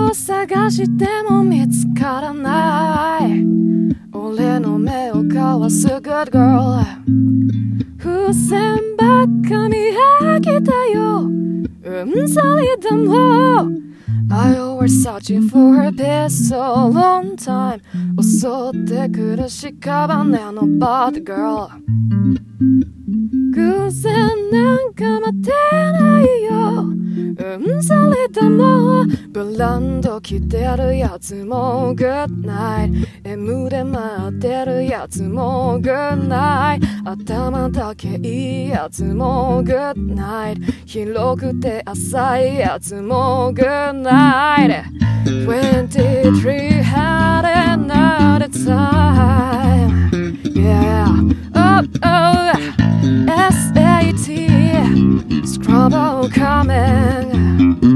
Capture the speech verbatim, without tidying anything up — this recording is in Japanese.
を探しても見つからない俺の目をかわす Good girl 風船ばっか見飽きたようんざりでもI was searching for a peace so long time 襲ってくる屍の bad girl 偶然なんか待ってないようんざりでもブランド着てるやつも Good night M で待ってるやつも Good night 頭だけいいやつも Good night 広くて浅いやつも Good night twenty-three had another time Yeah Oh oh S A T Scrabble coming